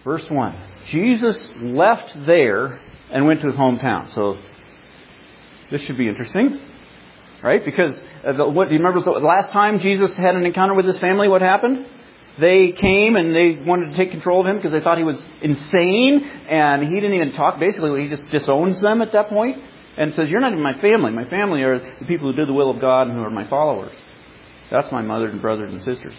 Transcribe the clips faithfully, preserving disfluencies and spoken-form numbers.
Verse one. Jesus left there and went to his hometown. So this should be interesting, right? Because uh, the, what do you remember the last time Jesus had an encounter with his family? What happened? They came and they wanted to take control of him because they thought he was insane, and he didn't even talk. Basically, he just disowns them at that point and says, "You're not even my family. My family are the people who do the will of God and who are my followers. That's my mother and brothers and sisters."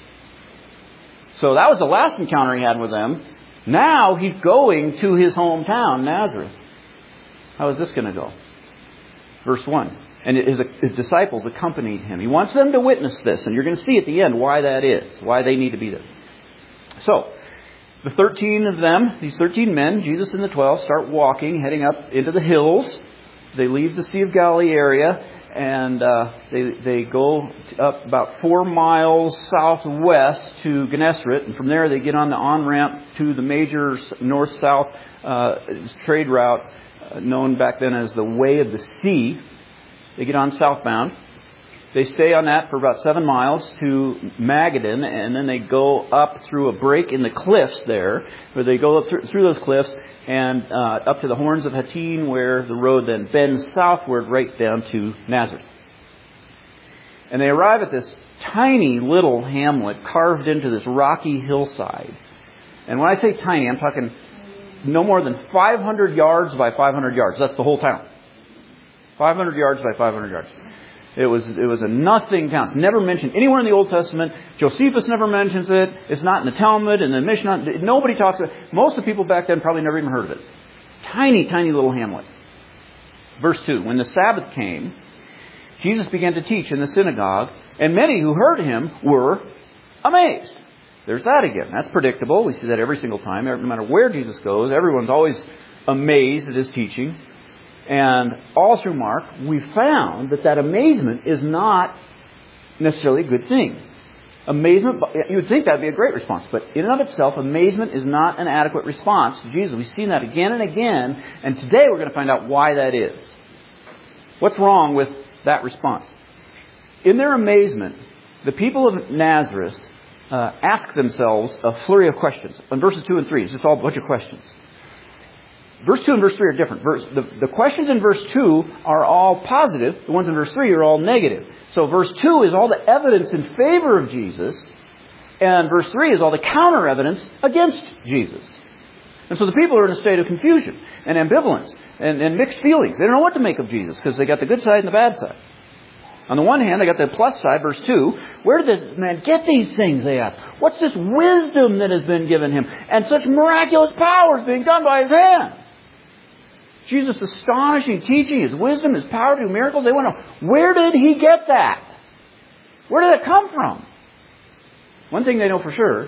So that was the last encounter he had with them. Now he's going to his hometown, Nazareth. How is this going to go? Verse one. And his, his disciples accompanied him. He wants them to witness this. And you're going to see at the end why that is. Why they need to be there. So, the thirteen of them, these thirteen men, Jesus and the twelve, start walking, heading up into the hills. They leave the Sea of Galilee area. And uh, they, they go up about four miles southwest to Gennesaret. And from there they get on the on-ramp to the major north-south uh, trade route uh, known back then as the Way of the Sea. They get on southbound. They stay on that for about seven miles to Magadan, and then they go up through a break in the cliffs there, where they go up through, through those cliffs and uh, up to the Horns of Hattin, where the road then bends southward right down to Nazareth. And they arrive at this tiny little hamlet carved into this rocky hillside. And when I say tiny, I'm talking no more than five hundred yards by five hundred yards. That's the whole town. five hundred yards by five hundred yards. It was it was a nothing town. It's never mentioned anywhere in the Old Testament. Josephus never mentions it. It's not in the Talmud and the Mishnah. Nobody talks about it. Most of the people back then probably never even heard of it. Tiny, tiny little hamlet. Verse two. When the Sabbath came, Jesus began to teach in the synagogue, and many who heard him were amazed. There's that again. That's predictable. We see that every single time. No matter where Jesus goes, everyone's always amazed at his teaching. And all through Mark, we found that that amazement is not necessarily a good thing. Amazement, you would think that would be a great response. But in and of itself, amazement is not an adequate response to Jesus. We've seen that again and again. And today we're going to find out why that is. What's wrong with that response? In their amazement, the people of Nazareth uh, ask themselves a flurry of questions. In verses two and three, it's just all a bunch of questions. Verse two and verse three are different. Verse, the, the questions in verse two are all positive. The ones in verse three are all negative. So verse two is all the evidence in favor of Jesus. And verse three is all the counter evidence against Jesus. And so the people are in a state of confusion and ambivalence and, and mixed feelings. They don't know what to make of Jesus because they got the good side and the bad side. On the one hand, they got the plus side, verse two. Where did this man get these things, they ask? What's this wisdom that has been given him? And such miraculous powers being done by his hand? Jesus' astonishing teaching, his wisdom, his power to do miracles. They want to know, where did he get that? Where did it come from? One thing they know for sure,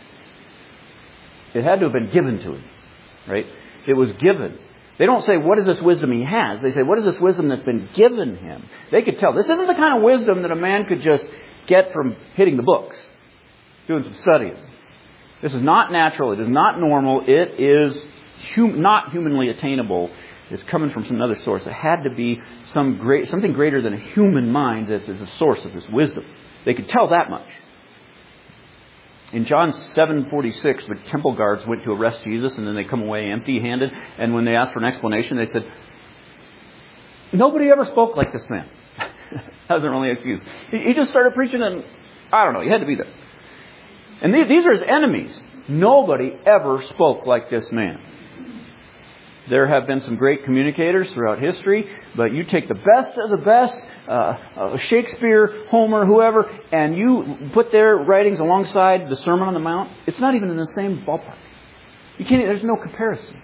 it had to have been given to him. Right? It was given. They don't say, what is this wisdom he has? They say, what is this wisdom that's been given him? They could tell. This isn't the kind of wisdom that a man could just get from hitting the books, doing some studying. This is not natural. It is not normal. It is hum- not humanly attainable. It's coming from some other source. It had to be some great, something greater than a human mind that is the source of this wisdom. They could tell that much. In John seven forty-six, the temple guards went to arrest Jesus, and then they come away empty-handed. And when they asked for an explanation, they said, nobody ever spoke like this man. That wasn't really an excuse. He just started preaching, and I don't know, he had to be there. And these are his enemies. Nobody ever spoke like this man. There have been some great communicators throughout history, but you take the best of the best, uh, uh, Shakespeare, Homer, whoever, and you put their writings alongside the Sermon on the Mount, it's not even in the same ballpark. You can't. There's no comparison.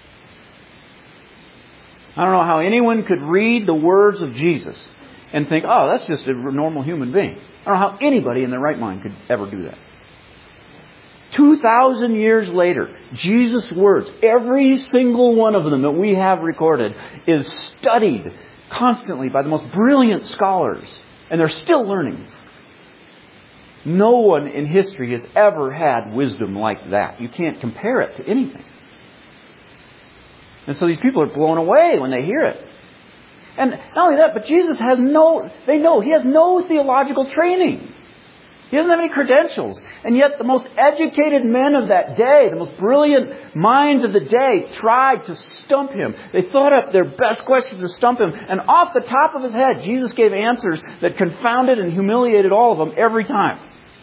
I don't know how anyone could read the words of Jesus and think, oh, that's just a normal human being. I don't know how anybody in their right mind could ever do that. Two thousand years later, Jesus' words, every single one of them that we have recorded, is studied constantly by the most brilliant scholars. And they're still learning. No one in history has ever had wisdom like that. You can't compare it to anything. And so these people are blown away when they hear it. And not only that, but Jesus has no, they know, He has no theological training. He doesn't have any credentials. And yet the most educated men of that day, the most brilliant minds of the day, tried to stump him. They thought up their best questions to stump him. And off the top of his head, Jesus gave answers that confounded and humiliated all of them every time.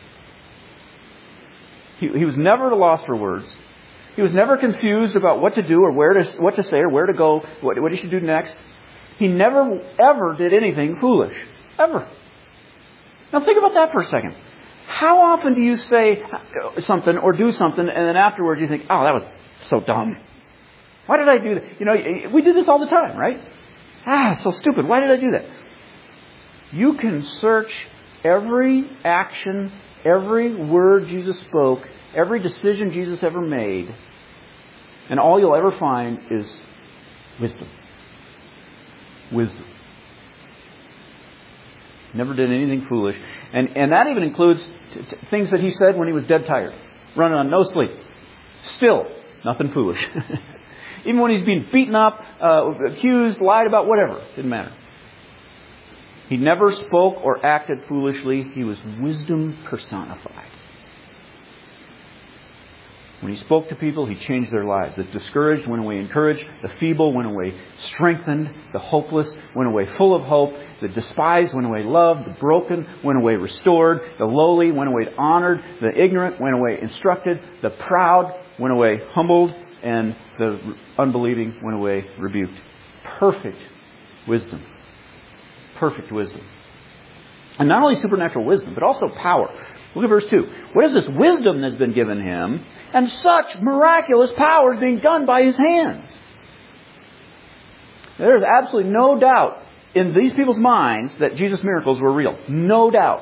He, he was never at a loss for words. He was never confused about what to do or where to, what to say or where to go, what, what he should do next. He never, ever did anything foolish. Ever. Now think about that for a second. How often do you say something or do something and then afterwards you think, oh, that was so dumb. Why did I do that? You know, we do this all the time, right? Ah, so stupid. Why did I do that? You can search every action, every word Jesus spoke, every decision Jesus ever made, and all you'll ever find is wisdom. Wisdom. Never did anything foolish. And and that even includes t- t- things that he said when he was dead tired. Running on no sleep. Still, nothing foolish. Even when he's being beaten up, uh, accused, lied about, whatever. Didn't matter. He never spoke or acted foolishly. He was wisdom personified. When he spoke to people, he changed their lives. The discouraged went away encouraged. The feeble went away strengthened. The hopeless went away full of hope. The despised went away loved. The broken went away restored. The lowly went away honored. The ignorant went away instructed. The proud went away humbled. And the unbelieving went away rebuked. Perfect wisdom. Perfect wisdom. And not only supernatural wisdom, but also power. Look at verse two. What is this wisdom that's been given him, and such miraculous powers being done by his hands? There is absolutely no doubt in these people's minds that Jesus' miracles were real. No doubt.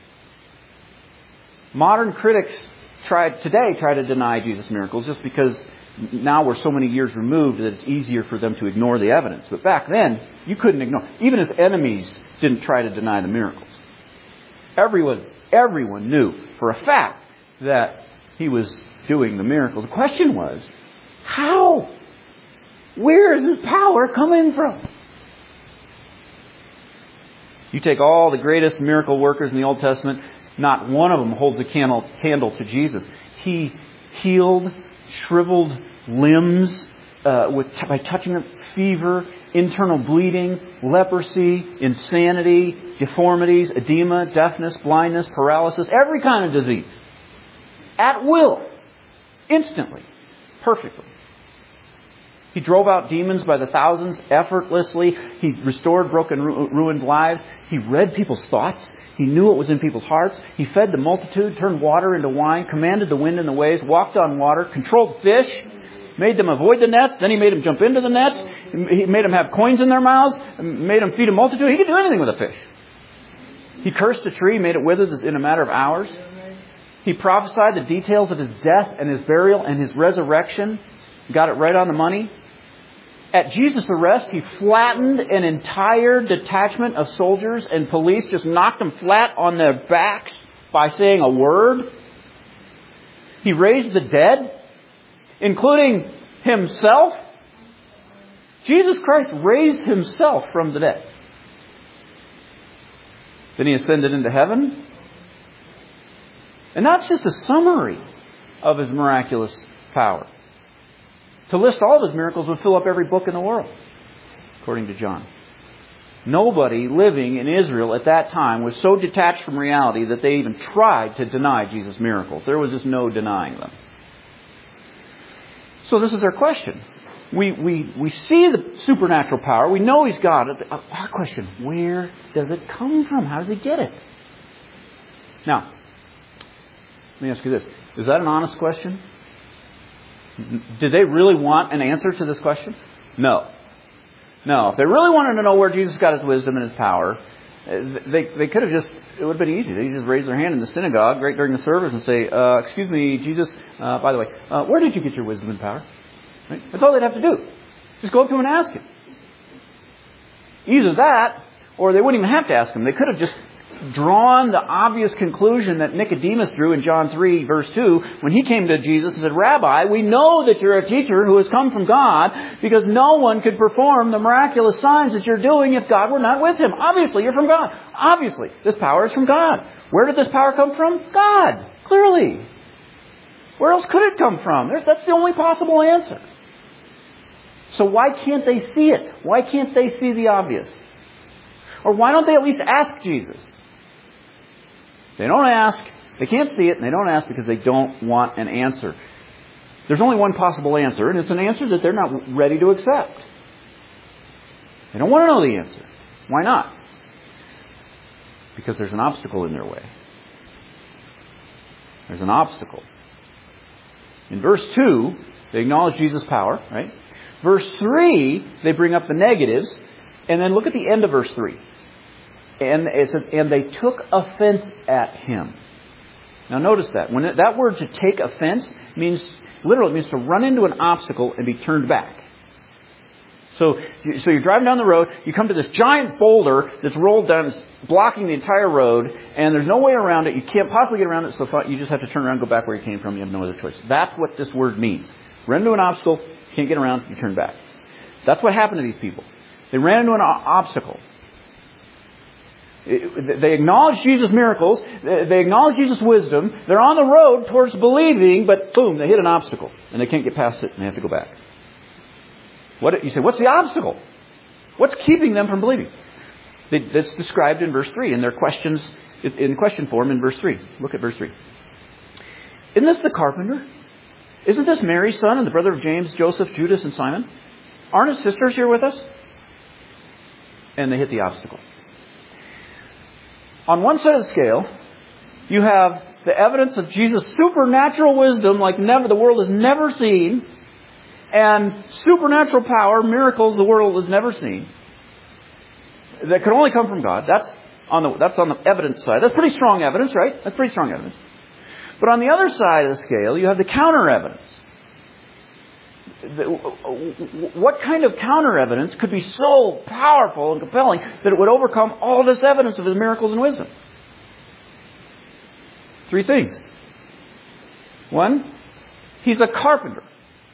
Modern critics try today try to deny Jesus' miracles just because now we're so many years removed that it's easier for them to ignore the evidence. But back then, you couldn't ignore. Even his enemies didn't try to deny the miracles. Everyone, everyone knew for a fact that he was doing the miracle. The question was, how? Where is his power coming from? You take all the greatest miracle workers in the Old Testament, not one of them holds a candle, candle to Jesus. He healed shriveled limbs uh, with, by touching them, fever, internal bleeding, leprosy, insanity, deformities, edema, deafness, blindness, paralysis, every kind of disease. At will. Instantly. Perfectly. He drove out demons by the thousands effortlessly. He restored broken, ruined lives. He read people's thoughts. He knew what was in people's hearts. He fed the multitude, turned water into wine, commanded the wind and the waves, walked on water, controlled fish, made them avoid the nets. Then he made them jump into the nets. He made them have coins in their mouths, made them feed a multitude. He could do anything with a fish. He cursed a tree, made it wither in a matter of hours. He prophesied the details of his death and his burial and his resurrection. Got it right on the money. At Jesus' arrest, he flattened an entire detachment of soldiers and police, just knocked them flat on their backs by saying a word. He raised the dead, including himself. Jesus Christ raised himself from the dead. Then he ascended into heaven. And that's just a summary of his miraculous power. To list all of his miracles would fill up every book in the world, according to John. Nobody living in Israel at that time was so detached from reality that they even tried to deny Jesus' miracles. There was just no denying them. So this is our question. We, we, we see the supernatural power. We know he's got it. Our question, where does it come from? How does he get it? Now, let me ask you this. Is that an honest question? Did they really want an answer to this question? No. No. If they really wanted to know where Jesus got his wisdom and his power, they they could have just, it would have been easy. They could just raise their hand in the synagogue right during the service and say, uh, excuse me, Jesus, uh, by the way, uh, where did you get your wisdom and power? Right? That's all they'd have to do. Just go up to him and ask him. Either that, or they wouldn't even have to ask him. They could have just drawn the obvious conclusion that Nicodemus drew in John three, verse two, when he came to Jesus and said, Rabbi, we know that you're a teacher who has come from God, because no one could perform the miraculous signs that you're doing if God were not with him. Obviously, you're from God. Obviously, this power is from God. Where did this power come from? God. Clearly. Where else could it come from? There's, that's the only possible answer. So why can't they see it? Why can't they see the obvious? Or why don't they at least ask Jesus? They don't ask. They can't see it, and they don't ask because they don't want an answer. There's only one possible answer, and it's an answer that they're not ready to accept. They don't want to know the answer. Why not? Because there's an obstacle in their way. There's an obstacle. In verse two, they acknowledge Jesus' power, right? Verse three, they bring up the negatives. And then look at the end of verse three. And it says, and they took offense at him. Now notice that. When it, that word to take offense means, literally it means to run into an obstacle and be turned back. So, so you're driving down the road, you come to this giant boulder that's rolled down, it's blocking the entire road, and there's no way around it. You can't possibly get around it, so you just have to turn around and go back where you came from. You have no other choice. That's what this word means. Run into an obstacle, can't get around, you turn back. That's what happened to these people. They ran into an obstacle. They acknowledge Jesus' miracles. They acknowledge Jesus' wisdom. They're on the road towards believing, but boom, they hit an obstacle. And they can't get past it, and they have to go back. What, you say, what's the obstacle? What's keeping them from believing? That's described in verse three, in their questions, in question form in verse three. Look at verse three. Isn't this the carpenter? Isn't this Mary's son and the brother of James, Joseph, Judas, and Simon? Aren't his sisters here with us? And they hit the obstacle. On one side of the scale, you have the evidence of Jesus' supernatural wisdom like never the world has never seen, and supernatural power, miracles the world has never seen, that could only come from God. That's on the that's on the evidence side. That's pretty strong evidence, right? That's pretty strong evidence. But on the other side of the scale, you have the counter evidence. What kind of counter evidence could be so powerful and compelling that it would overcome all this evidence of his miracles and wisdom? Three things. One, he's a carpenter.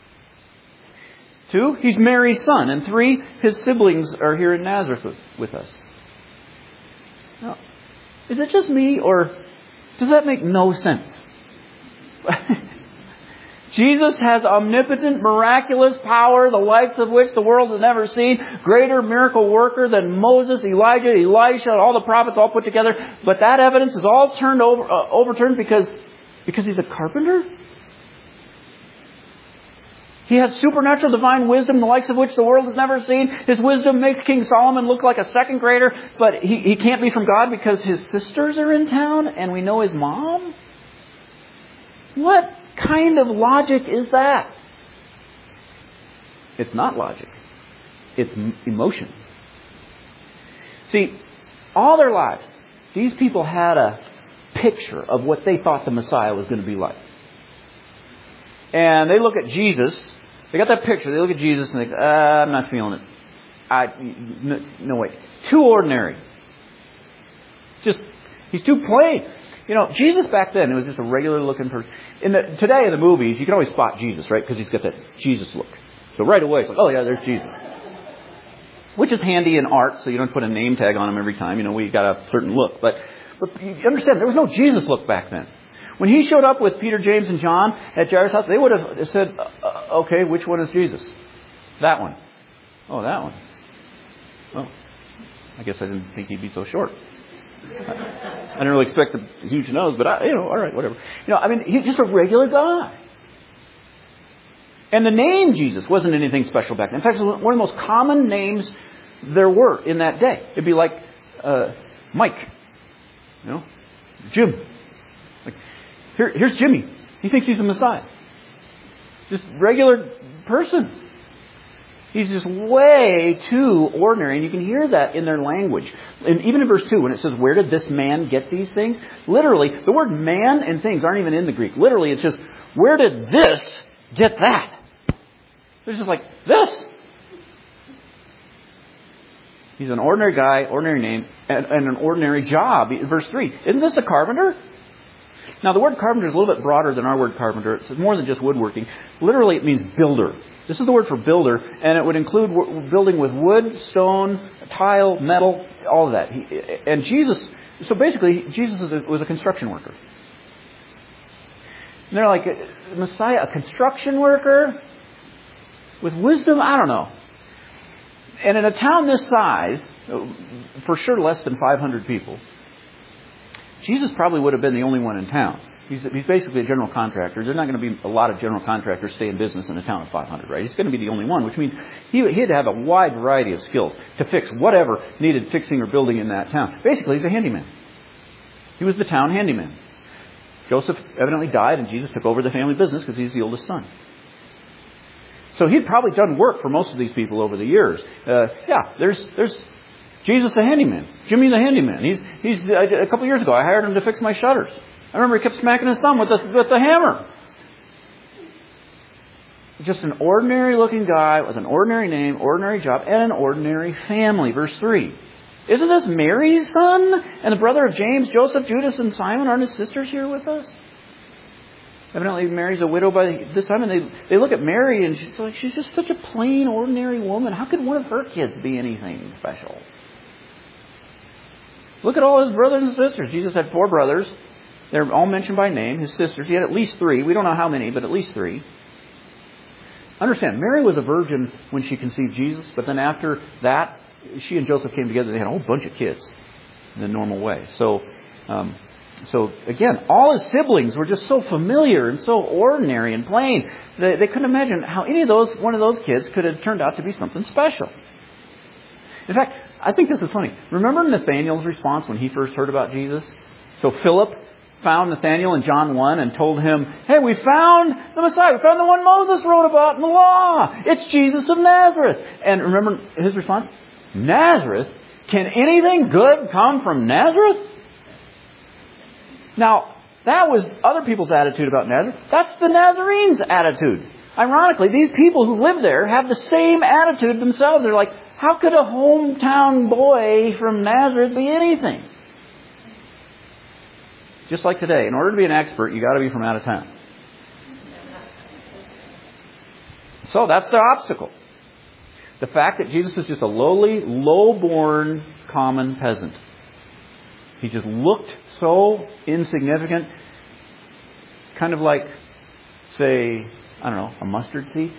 Two, he's Mary's son. And three, his siblings are here in Nazareth with, with us. Now, is it just me, or does that make no sense? Jesus has omnipotent, miraculous power, the likes of which the world has never seen. Greater miracle worker than Moses, Elijah, Elisha, and all the prophets all put together. But that evidence is all turned over, uh, overturned because, because he's a carpenter? He has supernatural divine wisdom, the likes of which the world has never seen. His wisdom makes King Solomon look like a second grader, but he, he can't be from God because his sisters are in town and we know his mom? What kind of logic is that? It's not logic. It's emotion. See, all their lives, these people had a picture of what they thought the Messiah was going to be like. And they look at Jesus. They got that picture. They look at Jesus and they go, uh, I'm not feeling it. I, no, no way. Too ordinary. Just, he's too plain. You know, Jesus back then, it was just a regular looking person. In the, today in the movies, you can always spot Jesus, right? Because he's got that Jesus look. So right away, it's like, oh yeah, there's Jesus. Which is handy in art, so you don't put a name tag on him every time. You know, we got a certain look. But, but you understand, there was no Jesus look back then. When he showed up with Peter, James, and John at Jairus' house, they would have said, uh, okay, which one is Jesus? That one. Oh, that one. Well, I guess I didn't think he'd be so short. I didn't really expect a huge nose, but I, you know, all right, whatever. You know, I mean, he's just a regular guy. And the name Jesus wasn't anything special back then. In fact, it was one of the most common names there were in that day. It'd be like uh, Mike, you know, Jim. Like, here, here's Jimmy. He thinks he's the Messiah. Just regular person. He's just way too ordinary. And you can hear that in their language. And even in verse two, when it says, where did this man get these things? Literally, the word man and things aren't even in the Greek. Literally, it's just, where did this get that? It's just like, this. He's an ordinary guy, ordinary name, and, and an ordinary job. Verse three, isn't this a carpenter? Now, the word carpenter is a little bit broader than our word carpenter. It's more than just woodworking. Literally, it means builder. This is the word for builder, and it would include building with wood, stone, tile, metal, all of that. He, and Jesus, so basically, Jesus was a construction worker. And they're like, Messiah, a construction worker with wisdom? I don't know. And in a town this size, for sure less than five hundred people, Jesus probably would have been the only one in town. He's, he's basically a general contractor. There's not going to be a lot of general contractors stay in business in a town of five hundred, right? He's going to be the only one, which means he, he had to have a wide variety of skills to fix whatever needed fixing or building in that town. Basically, he's a handyman. He was the town handyman. Joseph evidently died, and Jesus took over the family business because he's the oldest son. So he'd probably done work for most of these people over the years. Uh, yeah, there's there's Jesus the handyman, Jimmy the handyman. He's he's uh, a couple years ago I hired him to fix my shutters. I remember he kept smacking his thumb with the with the hammer. Just an ordinary looking guy with an ordinary name, ordinary job, and an ordinary family. Verse three. Isn't this Mary's son? And the brother of James, Joseph, Judas, and Simon? Aren't his sisters here with us? Evidently Mary's a widow by this time, and they, they look at Mary and she's like, she's just such a plain, ordinary woman. How could one of her kids be anything special? Look at all his brothers and sisters. Jesus had four brothers. They're all mentioned by name. His sisters, he had at least three. We don't know how many, but at least three. Understand, Mary was a virgin when she conceived Jesus, but then after that, she and Joseph came together. They had a whole bunch of kids in the normal way. So, um, so again, all his siblings were just so familiar and so ordinary and plain. They, they couldn't imagine how any of those, one of those kids could have turned out to be something special. In fact, I think this is funny. Remember Nathanael's response when he first heard about Jesus? So Philip found Nathanael in John one and told him, hey, we found the Messiah. We found the one Moses wrote about in the law. It's Jesus of Nazareth. And remember his response? Nazareth? Can anything good come from Nazareth? Now, that was other people's attitude about Nazareth. That's the Nazarenes' attitude. Ironically, these people who live there have the same attitude themselves. They're like, how could a hometown boy from Nazareth be anything? Just like today, in order to be an expert, you got to be from out of town. So that's the obstacle. The fact that Jesus is just a lowly, low-born, common peasant. He just looked so insignificant. Kind of like, say, I don't know, a mustard seed.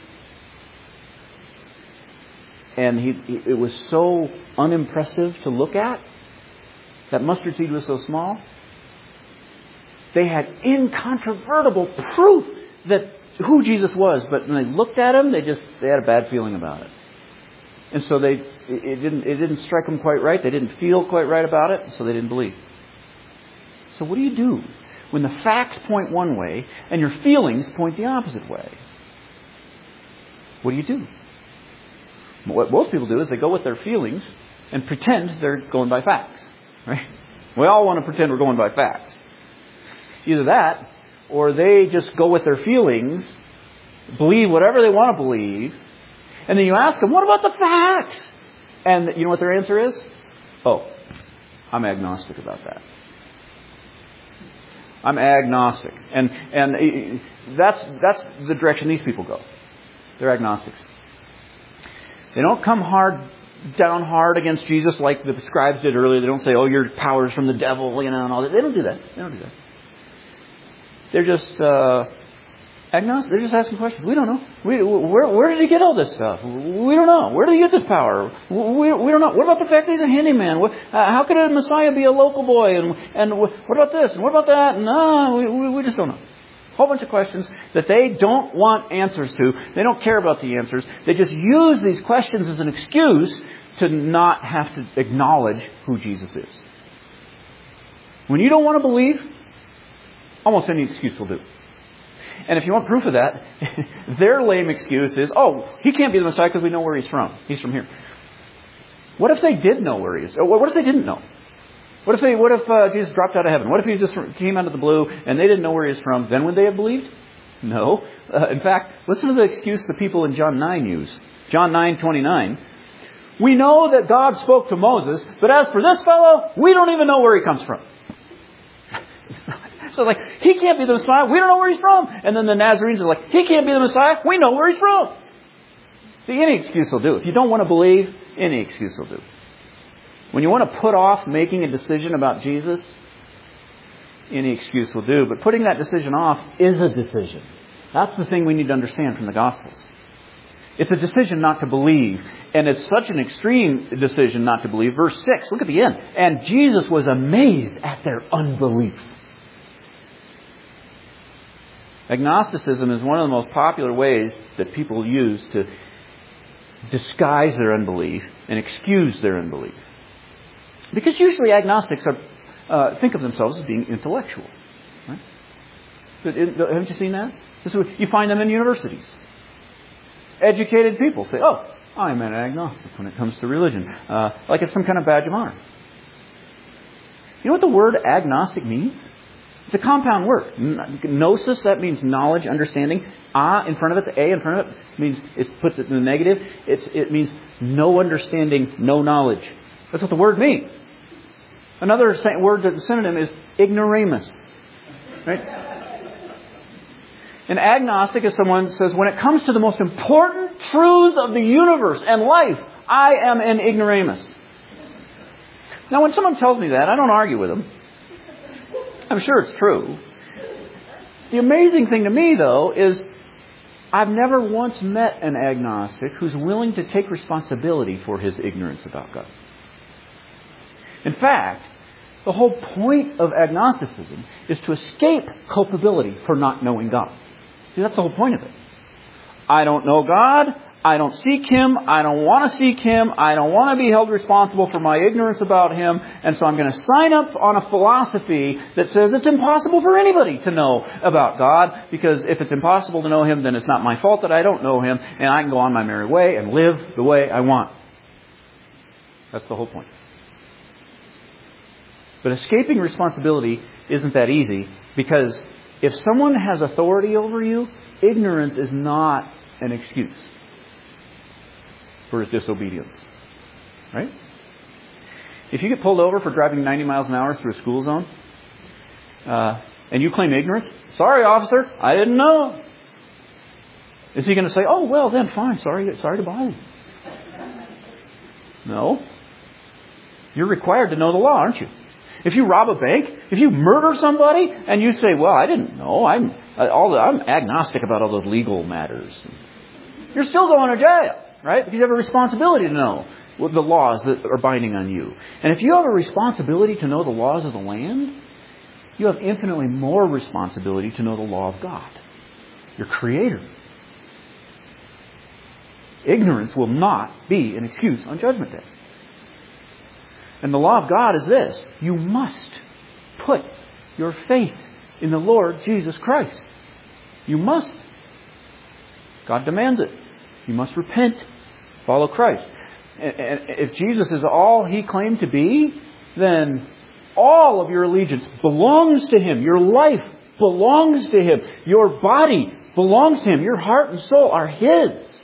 And he, it was so unimpressive to look at. That mustard seed was so small. They had incontrovertible proof that who Jesus was, but when they looked at him, they just they had a bad feeling about it. And so they it didn't it didn't strike them quite right. They didn't feel quite right about it, so they didn't believe. So what do you do when the facts point one way and your feelings point the opposite way? What do you do? What most people do is they go with their feelings and pretend they're going by facts. Right? We all want to pretend we're going by facts. Either that, or they just go with their feelings, believe whatever they want to believe, and then you ask them, what about the facts? And you know what their answer is? Oh, I'm agnostic about that. I'm agnostic. And and that's that's the direction these people go. They're agnostics. They don't come hard down hard against Jesus like the scribes did earlier. They don't say, oh, your power's from the devil, you know, and all that. They don't do that. They don't do that. They're just uh, agnostic. They're just asking questions. We don't know. We, where, where did he get all this stuff? We don't know. Where did he get this power? We, we don't know. What about the fact that he's a handyman? What, uh, how could a Messiah be a local boy? And and what about this? And what about that? And uh, we, we, we just don't know. A whole bunch of questions that they don't want answers to. They don't care about the answers. They just use these questions as an excuse to not have to acknowledge who Jesus is. When you don't want to believe, almost any excuse will do. And if you want proof of that, their lame excuse is, oh, he can't be the Messiah because we know where he's from. He's from here. What if they did know where he is? What if they didn't know? What if they? What if uh, Jesus dropped out of heaven? What if he just came out of the blue and they didn't know where he was from? Then would they have believed? No. Uh, in fact, listen to the excuse the people in John nine use. John nine twenty-nine. We know that God spoke to Moses, but as for this fellow, we don't even know where he comes from. So like, he can't be the Messiah. We don't know where he's from. And then the Nazarenes are like, he can't be the Messiah. We know where he's from. See, any excuse will do. If you don't want to believe, any excuse will do. When you want to put off making a decision about Jesus, any excuse will do. But putting that decision off is a decision. That's the thing we need to understand from the Gospels. It's a decision not to believe. And it's such an extreme decision not to believe. Verse six, look at the end. And Jesus was amazed at their unbelief. Agnosticism is one of the most popular ways that people use to disguise their unbelief and excuse their unbelief. Because usually agnostics are, uh, think of themselves as being intellectual. Right? Haven't you seen that? This is, you find them in universities. Educated people say, oh, I'm an agnostic when it comes to religion. Uh, like it's some kind of badge of honor. You know what the word agnostic means? It's a compound word. Gnosis, that means knowledge, understanding. A in front of it, the A in front of it, means it puts it in the negative. It's, it means no understanding, no knowledge. That's what the word means. Another word that's a synonym is ignoramus. Right? An agnostic is someone who says, when it comes to the most important truths of the universe and life, I am an ignoramus. Now, when someone tells me that, I don't argue with them. I'm sure it's true. The amazing thing to me, though, is I've never once met an agnostic who's willing to take responsibility for his ignorance about God. In fact, the whole point of agnosticism is to escape culpability for not knowing God. See, that's the whole point of it. I don't know God. I don't seek Him. I don't want to seek Him. I don't want to be held responsible for my ignorance about Him. And so I'm going to sign up on a philosophy that says it's impossible for anybody to know about God. Because if it's impossible to know Him, then it's not my fault that I don't know Him. And I can go on my merry way and live the way I want. That's the whole point. But escaping responsibility isn't that easy. Because if someone has authority over you, ignorance is not an excuse for his disobedience. Right? If you get pulled over for driving ninety miles an hour through a school zone, uh, and you claim ignorance, sorry officer, I didn't know. Is he going to say, oh well then fine, sorry, sorry to bother you? No. You're required to know the law, aren't you? If you rob a bank, if you murder somebody, and you say, well, I didn't know, I'm all the, I'm agnostic about all those legal matters. You're still going to jail. Right? Because you have a responsibility to know what the laws that are binding on you. And if you have a responsibility to know the laws of the land, you have infinitely more responsibility to know the law of God, your Creator. Ignorance will not be an excuse on Judgment Day. And the law of God is this. You must put your faith in the Lord Jesus Christ. You must. God demands it. You must repent, follow Christ. And if Jesus is all He claimed to be, then all of your allegiance belongs to Him. Your life belongs to Him. Your body belongs to Him. Your heart and soul are His.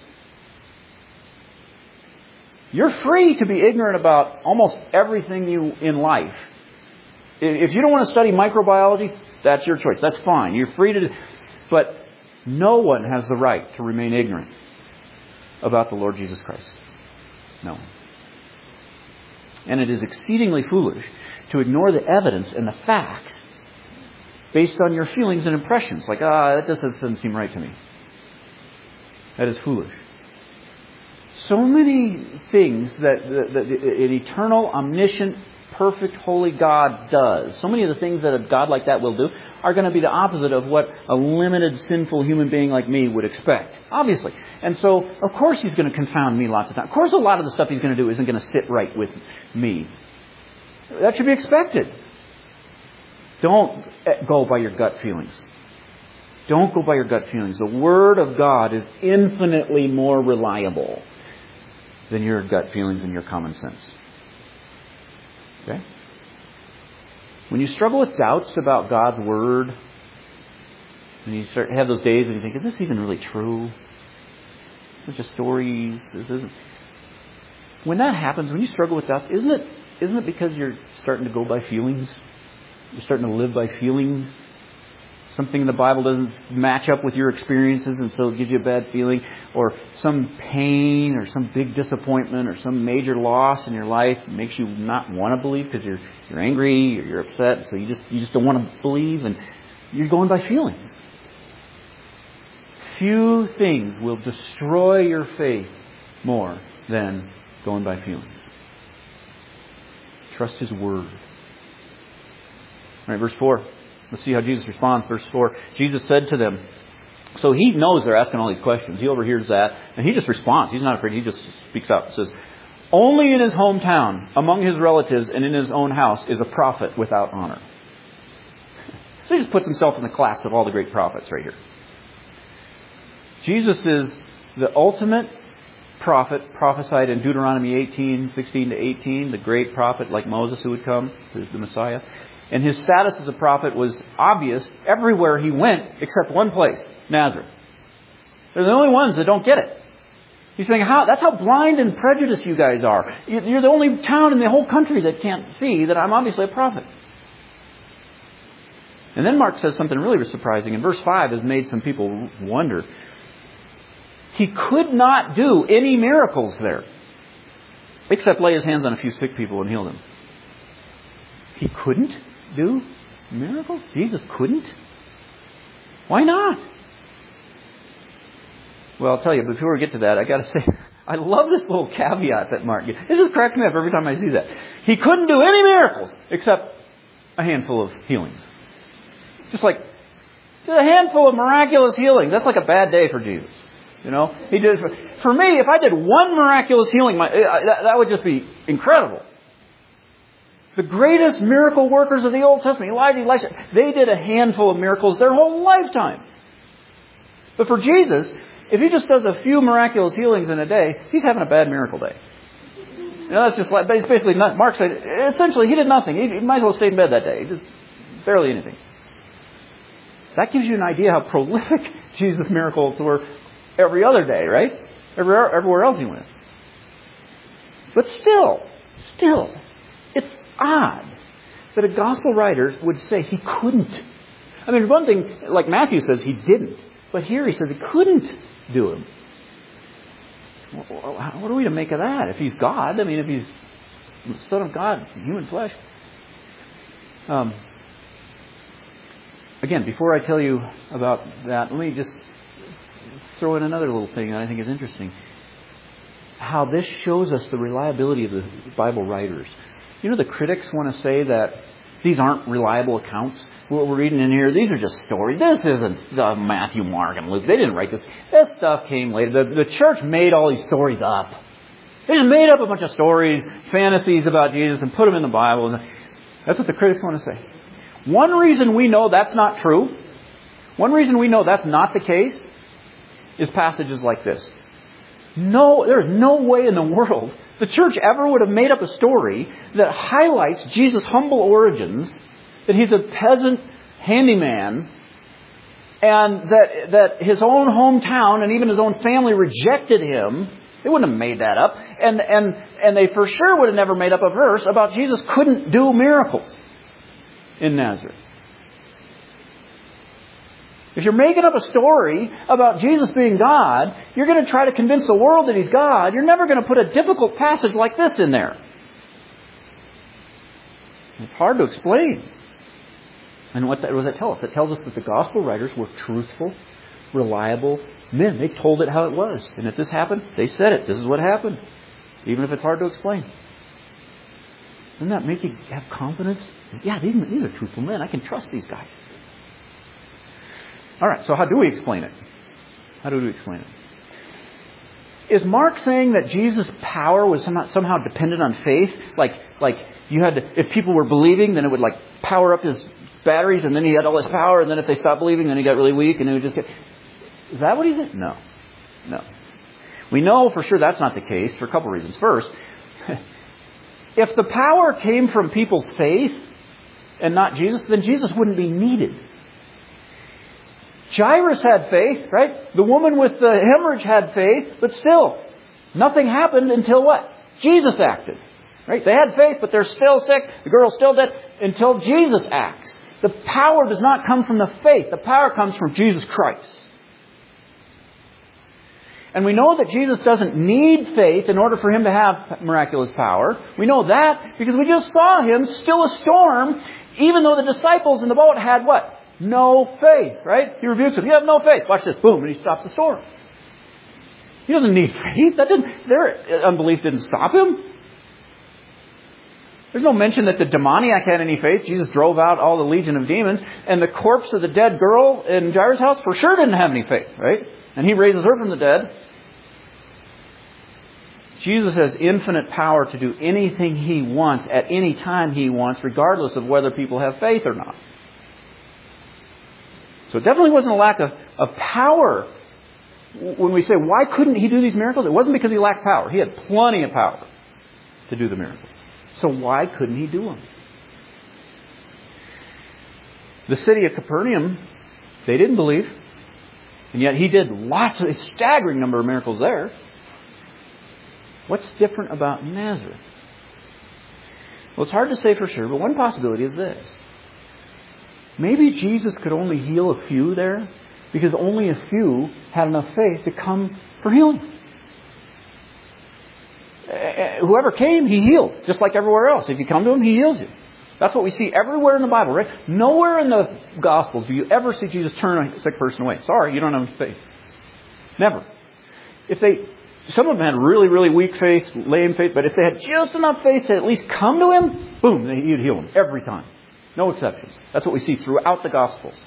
You're free to be ignorant about almost everything you in life. If you don't want to study microbiology, that's your choice. That's fine. You're free to. But no one has the right to remain ignorant about the Lord Jesus Christ. No. And it is exceedingly foolish to ignore the evidence and the facts based on your feelings and impressions. Like, ah, that just doesn't seem right to me. That is foolish. So many things that, that, that an eternal, omniscient, perfect, holy God does, so many of the things that a God like that will do are going to be the opposite of what a limited, sinful human being like me would expect. Obviously. And so, of course He's going to confound me lots of times. Of course a lot of the stuff He's going to do isn't going to sit right with me. That should be expected. Don't go by your gut feelings. Don't go by your gut feelings. The Word of God is infinitely more reliable than your gut feelings and your common sense. Okay? When you struggle with doubts about God's Word, and you start have those days and you think, is this even really true? It's just stories. This isn't. When that happens, when you struggle with doubts, isn't it isn't it because you're starting to go by feelings? You're starting to live by feelings? something in the Bible doesn't match up with your experiences and so it gives you a bad feeling, or some pain or some big disappointment or some major loss in your life makes you not want to believe because you're you're angry or you're upset, so you just you just don't want to believe, and you're going by feelings. Few things will destroy your faith more than going by feelings. Trust His Word. All right, verse four. Let's see how Jesus responds. Verse four. Jesus said to them, so He knows they're asking all these questions. He overhears that, and He just responds. He's not afraid. He just speaks up. He says, only in his hometown, among his relatives, and in his own house is a prophet without honor. So He just puts Himself in the class of all the great prophets right here. Jesus is the ultimate prophet prophesied in Deuteronomy eighteen, sixteen to eighteen, the great prophet like Moses who would come, who's the Messiah. And His status as a prophet was obvious everywhere He went except one place, Nazareth. They're the only ones that don't get it. He's saying, how, that's how blind and prejudiced you guys are. You're the only town in the whole country that can't see that I'm obviously a prophet. And then Mark says something really surprising. In verse five has made some people wonder. He could not do any miracles there, except lay His hands on a few sick people and heal them. He couldn't do miracles? Jesus couldn't? Why not? Well, I'll tell you, before we get to that, I got to say, I love this little caveat that Mark gives. This just cracks me up every time I see that. He couldn't do any miracles except a handful of healings. Just like a handful of miraculous healings. That's like a bad day for Jesus. You know, He did for, for me. If I did one miraculous healing, my, that, that would just be incredible. The greatest miracle workers of the Old Testament, Elijah, Elisha, they did a handful of miracles their whole lifetime. But for Jesus, if He just does a few miraculous healings in a day, He's having a bad miracle day. You know, that's just like, basically, not, Mark said, essentially, He did nothing. He, he might as well stay in bed that day. He did barely anything. That gives you an idea how prolific Jesus' miracles were every other day, right? Everywhere, everywhere else He went. But still, still, it's odd that a gospel writer would say He couldn't. I mean, one thing, like Matthew says, He didn't. But here He says He couldn't do them. What are we to make of that? If He's God, I mean, if He's the Son of God, human flesh. Um, again, before I tell you about that, let me just throw in another little thing that I think is interesting. How this shows us the reliability of the Bible writers. You know, the critics want to say that these aren't reliable accounts. What we're reading in here, these are just stories. This isn't uh, Matthew, Mark, and Luke. They didn't write this. This stuff came later. The, the church made all these stories up. They just made up a bunch of stories, fantasies about Jesus, and put them in the Bible. That's what the critics want to say. One reason we know that's not true, one reason we know that's not the case, is passages like this. No, there's no way in the world the church ever would have made up a story that highlights Jesus' humble origins, that He's a peasant handyman, and that that His own hometown and even His own family rejected Him. They wouldn't have made that up. And, and, and they for sure would have never made up a verse about Jesus couldn't do miracles in Nazareth. If you're making up a story about Jesus being God, you're going to try to convince the world that He's God. You're never going to put a difficult passage like this in there. It's hard to explain. And what, that, what does that tell us? It tells us that the gospel writers were truthful, reliable men. They told it how it was. And if this happened, they said it. This is what happened. Even if it's hard to explain. Doesn't that make you have confidence? Yeah, these, these are truthful men. I can trust these guys. All right, so how do we explain it? How do we explain it? Is Mark saying that Jesus' power was somehow, somehow dependent on faith? Like, like you had to, if people were believing, then it would like power up his batteries, and then he had all this power, and then if they stopped believing, then he got really weak, and he would just get... Is that what he's saying? No. No. We know for sure that's not the case for a couple of reasons. First, if the power came from people's faith and not Jesus, then Jesus wouldn't be needed. Jairus had faith, right? The woman with the hemorrhage had faith, but still, nothing happened until what? Jesus acted, right? They had faith, but they're still sick. The girl's still dead until Jesus acts. The power does not come from the faith. The power comes from Jesus Christ. And we know that Jesus doesn't need faith in order for Him to have miraculous power. We know that because we just saw Him still a storm, even though the disciples in the boat had what? No faith, right? He rebukes them. You have no faith. Watch this. Boom. And He stops the storm. He doesn't need faith. That didn't, their unbelief didn't stop Him. There's no mention that the demoniac had any faith. Jesus drove out all the legion of demons. And the corpse of the dead girl in Jairus' house for sure didn't have any faith, right? And He raises her from the dead. Jesus has infinite power to do anything He wants at any time He wants, regardless of whether people have faith or not. So it definitely wasn't a lack of, of power. When we say, why couldn't He do these miracles? It wasn't because He lacked power. He had plenty of power to do the miracles. So why couldn't He do them? The city of Capernaum, they didn't believe. And yet He did lots of, a staggering number of miracles there. What's different about Nazareth? Well, it's hard to say for sure, but one possibility is this. Maybe Jesus could only heal a few there because only a few had enough faith to come for healing. Whoever came, He healed, just like everywhere else. If you come to Him, He heals you. That's what we see everywhere in the Bible, right? Nowhere in the Gospels do you ever see Jesus turn a sick person away. Sorry, you don't have any faith. Never. If they... Some of them had really, really weak faith, lame faith, but if they had just enough faith to at least come to Him, boom, He'd heal them every time. No exceptions. That's what we see throughout the Gospels.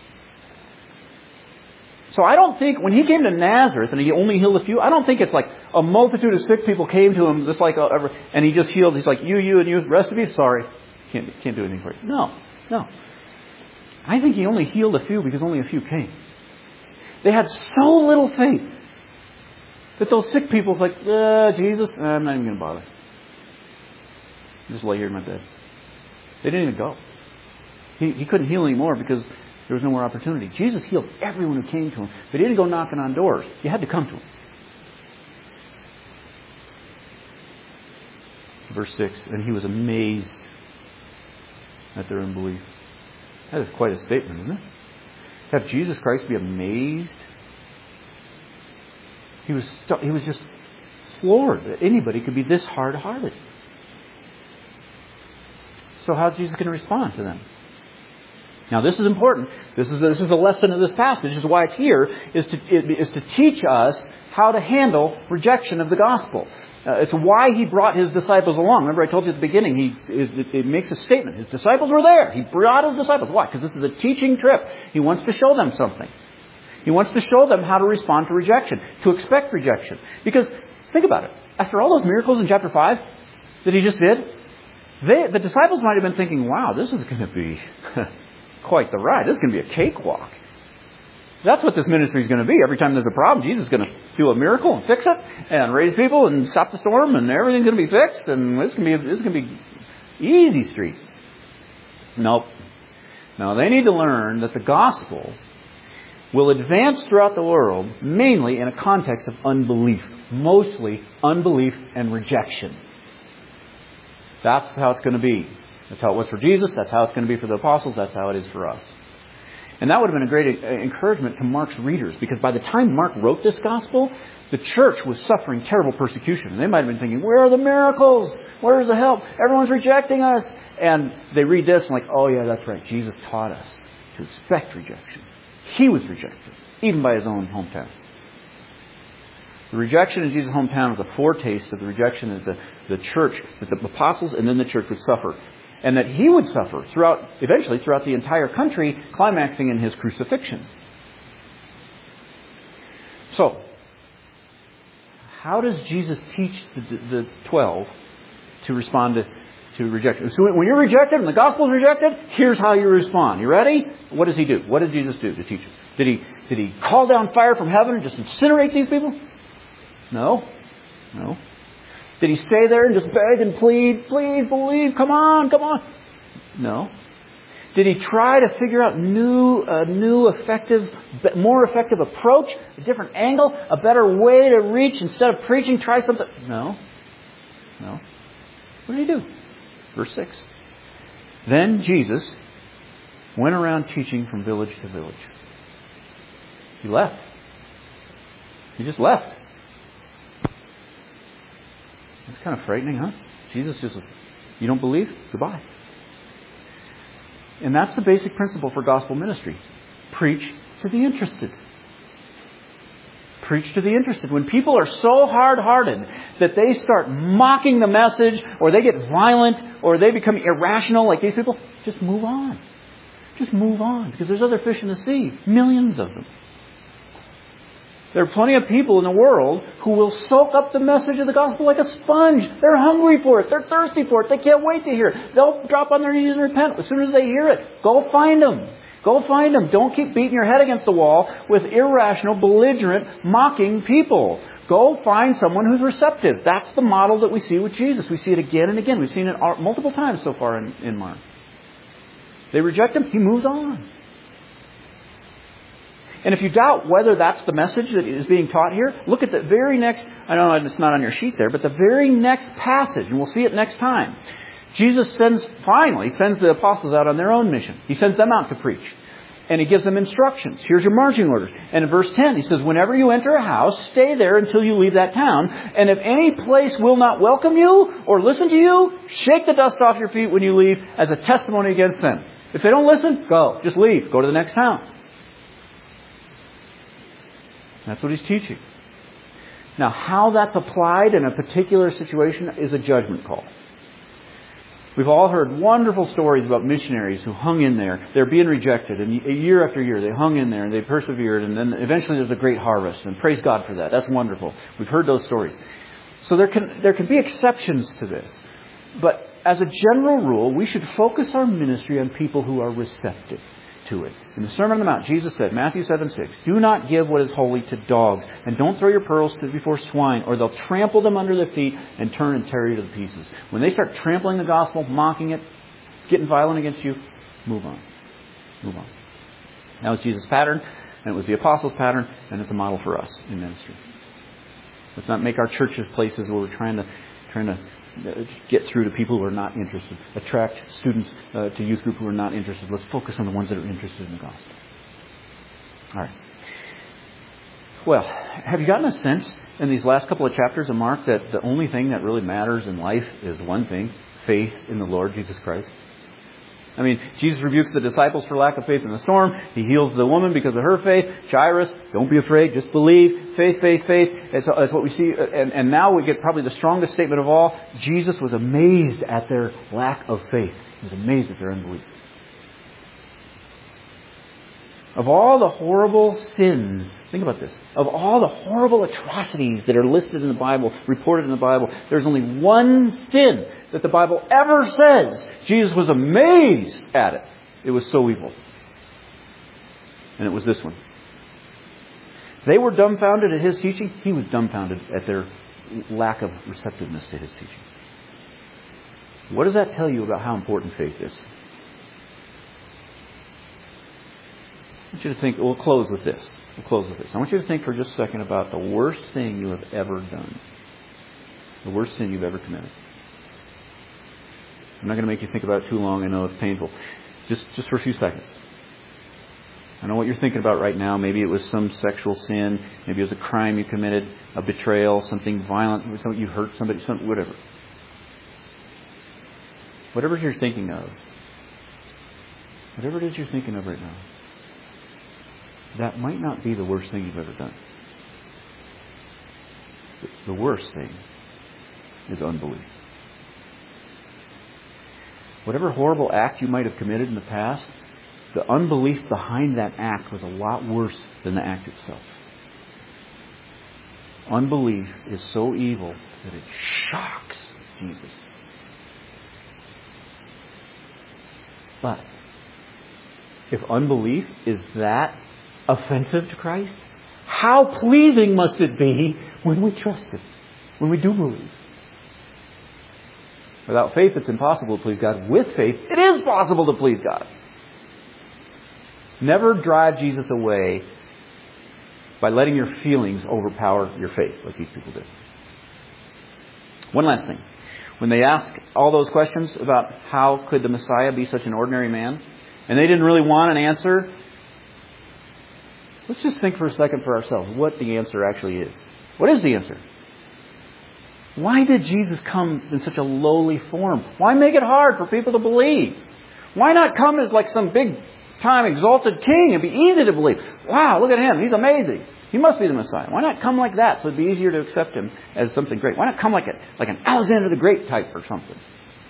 So I don't think, when He came to Nazareth and He only healed a few, I don't think it's like a multitude of sick people came to Him just like, uh, and He just healed. He's like, you, you, and you, the rest of you, sorry, can't, can't do anything for you. No, no. I think He only healed a few because only a few came. They had so little faith that those sick people's like, uh, Jesus, I'm not even going to bother. Just lay here in my bed. They didn't even go. He, he couldn't heal anymore because there was no more opportunity. Jesus healed everyone who came to Him. But He didn't go knocking on doors. You had to come to Him. Verse six, and He was amazed at their unbelief. That is quite a statement, isn't it? To have Jesus Christ be amazed. He was st- he was just floored that anybody could be this hard-hearted. So how's Jesus going to respond to them? Now this is important. This is this is the lesson of this passage. This is why it's here, is to is to teach us how to handle rejection of the gospel. Uh, it's why He brought His disciples along. Remember, I told you at the beginning. He is it, it makes a statement. His disciples were there. He brought His disciples. Why? Because this is a teaching trip. He wants to show them something. He wants to show them how to respond to rejection, to expect rejection. Because, think about it. After all those miracles in chapter five that He just did, they, the disciples might have been thinking, wow, this is going to be quite the ride. This is going to be a cakewalk. That's what this ministry is going to be. Every time there's a problem, Jesus is going to do a miracle and fix it and raise people and stop the storm and everything's going to be fixed and this is going to be, this is going to be easy street. Nope. No, they need to learn that the gospel will advance throughout the world mainly in a context of unbelief. Mostly unbelief and rejection. That's how it's going to be. That's how it was for Jesus. That's how it's going to be for the apostles. That's how it is for us. And that would have been a great encouragement to Mark's readers, because by the time Mark wrote this gospel, the church was suffering terrible persecution. And they might have been thinking, where are the miracles? Where's the help? Everyone's rejecting us. And they read this and like, oh yeah, that's right. Jesus taught us to expect rejection. He was rejected, even by His own hometown. The rejection in Jesus' hometown was a foretaste of the rejection that the, the church, that the apostles and then the church would suffer. And that He would suffer throughout, eventually throughout the entire country, climaxing in His crucifixion. So, how does Jesus teach the, the twelve to respond to, to rejection? So when you're rejected and the gospel is rejected, here's how you respond. You ready? What does He do? What did Jesus do to teach them? Did He, did He call down fire from heaven and just incinerate these people? No. No. Did He stay there and just beg and plead, please believe, come on, come on? No. Did He try to figure out new, a new effective, more effective approach, a different angle, a better way to reach instead of preaching, try something? No. No. What did He do? Verse six. Then Jesus, went around teaching from village to village. He left. He just left. It's kind of frightening, huh? Jesus just, you don't believe? Goodbye. And that's the basic principle for gospel ministry. Preach to the interested. Preach to the interested. When people are so hard-hearted that they start mocking the message, or they get violent, or they become irrational like these people, just move on. Just move on. Because there's other fish in the sea. Millions of them. There are plenty of people in the world who will soak up the message of the gospel like a sponge. They're hungry for it. They're thirsty for it. They can't wait to hear it. They'll drop on their knees and repent as soon as they hear it. Go find them. Go find them. Don't keep beating your head against the wall with irrational, belligerent, mocking people. Go find someone who's receptive. That's the model that we see with Jesus. We see it again and again. We've seen it multiple times so far in, in Mark. They reject him. He moves on. And if you doubt whether that's the message that is being taught here, look at the very next, I know it's not on your sheet there, but the very next passage, and we'll see it next time. Jesus sends, finally, sends the apostles out on their own mission. He sends them out to preach. And He gives them instructions. Here's your marching orders. And in verse ten, He says, whenever you enter a house, stay there until you leave that town. And if any place will not welcome you or listen to you, shake the dust off your feet when you leave as a testimony against them. If they don't listen, go. Just leave. Go to the next town. That's what He's teaching. Now, how that's applied in a particular situation is a judgment call. We've all heard wonderful stories about missionaries who hung in there. They're being rejected. And year after year, they hung in there and they persevered. And then eventually there's a great harvest. And praise God for that. That's wonderful. We've heard those stories. So there can, there can be exceptions to this. But as a general rule, we should focus our ministry on people who are receptive to it. In the Sermon on the Mount, Jesus said, Matthew seven six, do not give what is holy to dogs, and don't throw your pearls before swine, or they'll trample them under their feet and turn and tear you to pieces. When they start trampling the gospel, mocking it, getting violent against you, move on. Move on. That was Jesus' pattern, and it was the apostles' pattern, and it's a model for us in ministry. Let's not make our churches places where we're trying to trying to get through to people who are not interested. Attract students uh, to youth group who are not interested. Let's focus on the ones that are interested in the gospel. All right. Well, have you gotten a sense in these last couple of chapters of Mark that the only thing that really matters in life is one thing: faith in the Lord Jesus Christ? I mean, Jesus rebukes the disciples for lack of faith in the storm. He heals the woman because of her faith. Jairus, don't be afraid, just believe. Faith, faith, faith. That's, that's what we see. And, and now we get probably the strongest statement of all. Jesus was amazed at their lack of faith. He was amazed at their unbelief. Of all the horrible sins, think about this. Of all the horrible atrocities that are listed in the Bible, reported in the Bible, there's only one sin that the Bible ever says Jesus was amazed at it. It was so evil. And it was this one. They were dumbfounded at His teaching. He was dumbfounded at their lack of receptiveness to His teaching. What does that tell you about how important faith is? I want you to think, we'll close with this. We'll close with this. I want you to think for just a second about the worst thing you have ever done. The worst sin you've ever committed. I'm not going to make you think about it too long. I know it's painful. Just, just for a few seconds. I know what you're thinking about right now. Maybe it was some sexual sin. Maybe it was a crime you committed, a betrayal, something violent, something you hurt somebody, something, whatever. Whatever you're thinking of. Whatever it is you're thinking of right now. That might not be the worst thing you've ever done. The worst thing is unbelief. Whatever horrible act you might have committed in the past, the unbelief behind that act was a lot worse than the act itself. Unbelief is so evil that it shocks Jesus. But if unbelief is that offensive to Christ, how pleasing must it be when we trust Him, when we do believe. Without faith, it's impossible to please God. With faith, it is possible to please God. Never drive Jesus away by letting your feelings overpower your faith, like these people did. One last thing. When they ask all those questions about how could the Messiah be such an ordinary man, and they didn't really want an answer, let's just think for a second for ourselves what the answer actually is. What is the answer? Why did Jesus come in such a lowly form? Why make it hard for people to believe? Why not come as like some big time exalted king? It'd be easy to believe. Wow, look at him. He's amazing. He must be the Messiah. Why not come like that so it'd be easier to accept him as something great? Why not come like a, like an Alexander the Great type or something?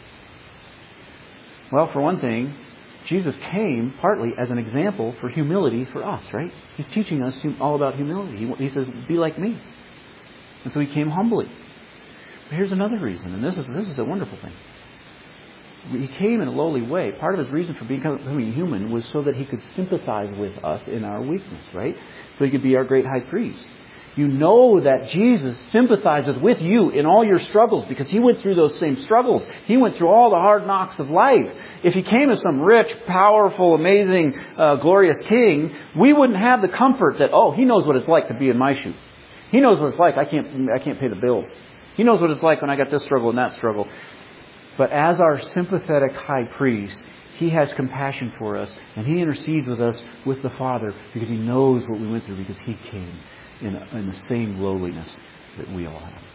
Well, for one thing, Jesus came partly as an example for humility for us, right? He's teaching us all about humility. He, he says, be like me. And so he came humbly. But here's another reason, and this is this is a wonderful thing. He came in a lowly way. Part of his reason for becoming human was so that he could sympathize with us in our weakness, right? So he could be our great high priest. You know that Jesus sympathizes with you in all your struggles because he went through those same struggles. He went through all the hard knocks of life. If he came as some rich, powerful, amazing, uh, glorious king, we wouldn't have the comfort that, oh, he knows what it's like to be in my shoes. He knows what it's like. I can't, I can't pay the bills. He knows what it's like when I got this struggle and that struggle. But as our sympathetic high priest, he has compassion for us and he intercedes with us with the Father because he knows what we went through because he came in, a, in the same lowliness that we all have.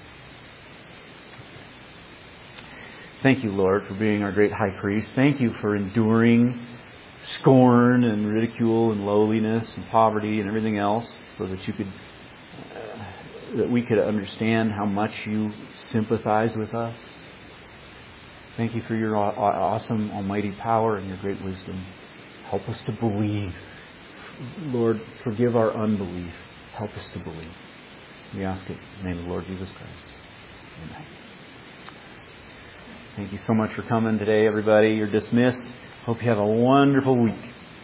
Thank you, Lord, for being our great high priest. Thank you for enduring scorn and ridicule and lowliness and poverty and everything else so that you could that we could understand how much you sympathize with us. Thank you for your awesome, almighty power and your great wisdom. Help us to believe. Lord, forgive our unbelief. Help us to believe. We ask it in the name of the Lord Jesus Christ. Amen. Thank you so much for coming today, everybody. You're dismissed. Hope you have a wonderful week.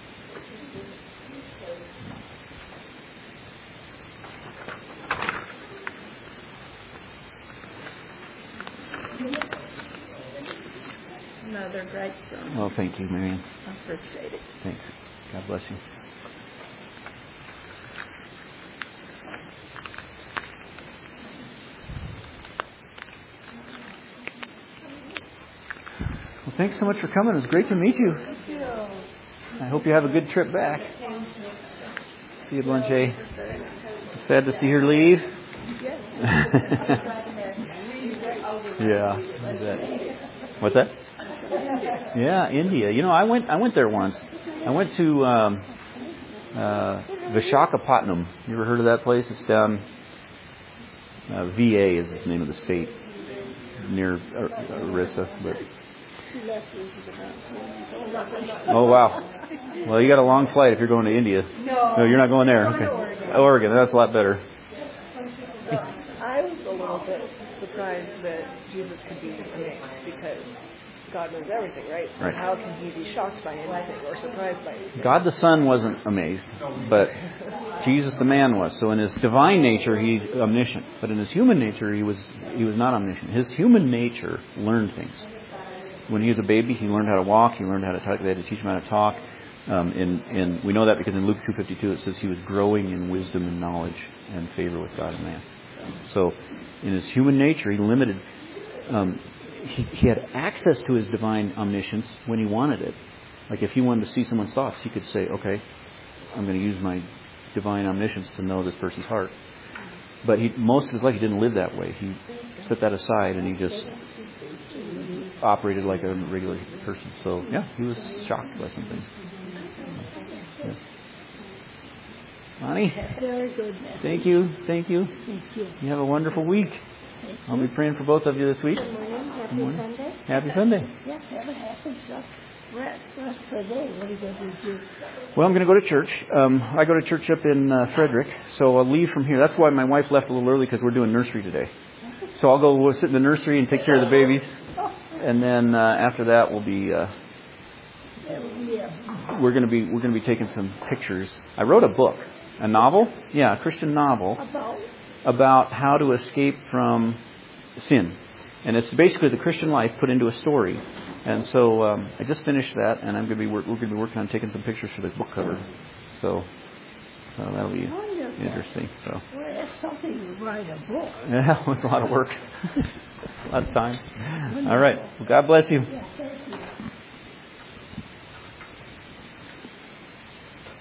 Another great song. Well, thank you, Marianne. I appreciate it. Thanks. God bless you. Well, thanks so much for coming. It was great to meet you. Thank you. I hope you have a good trip back. See you, Blanche. Sad to see her leave. Yes. Yeah. What's that? What's that? Yeah, India. You know, I went. I went there once. I went to um, uh, Vishakhapatnam. You ever heard of that place? It's down. Uh, V A is the name of the state near uh, Orissa. But oh wow. Well, you got a long flight if you're going to India. No, no you're not going there. Okay, Oregon. Oregon. That's a lot better. I was a little bit surprised that Jesus could be amazed because God knows everything, right? Right. How can he be shocked by anything or surprised by anything? God the Son wasn't amazed, but Jesus the man was. So in his divine nature, he's omniscient. But in his human nature, he was he was not omniscient. His human nature learned things. When he was a baby, he learned how to walk. He learned how to talk. They had to teach him how to talk. Um, and, and we know that because in Luke two fifty-two it says he was growing in wisdom and knowledge and favor with God and man. So in his human nature, he limited. Um, he, he had access to his divine omniscience when he wanted it. Like if he wanted to see someone's thoughts, he could say, "Okay, I'm going to use my divine omniscience to know this person's heart." But he, most of his life, he didn't live that way. He set that aside and he just operated like a regular person. So yeah, he was shocked by some things. Yeah. Lonnie? Very good. Thank you. Thank you. Thank you. You have a wonderful week. I'll be praying for both of you this week. Good morning. Happy Good morning. Sunday. Happy Sunday. Yes, have a happy stuff. Rest, rest for the day. What are you going to do? Well, I'm going to go to church. Um, I go to church up in uh, Frederick, so I'll leave from here. That's why my wife left a little early because we're doing nursery today. So I'll go we'll sit in the nursery and take care of the babies, and then uh, after that we'll be. Uh, we're going to be we're going to be taking some pictures. I wrote a book, a novel, yeah, a Christian novel About? about how to escape from sin, and it's basically the Christian life put into a story. And so um, I just finished that, and I'm going to be work, we're going to be working on taking some pictures for the book cover. So, so that'll be Wonderful. interesting. So Well, it's something to write a book. yeah, it was a lot of work, a lot of time. All right, well, God bless you. Yes,